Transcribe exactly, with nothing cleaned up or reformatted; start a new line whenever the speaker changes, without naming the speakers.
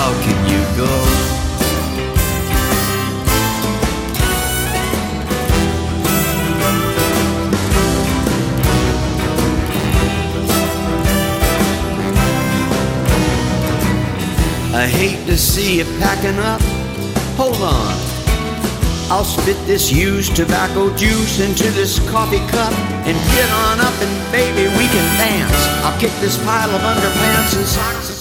how can you go? I hate to see you packing up. Hold on, I'll spit this used tobacco juice into this coffee cup and get on up and baby we can dance. I'll kick this pile of underpants and socks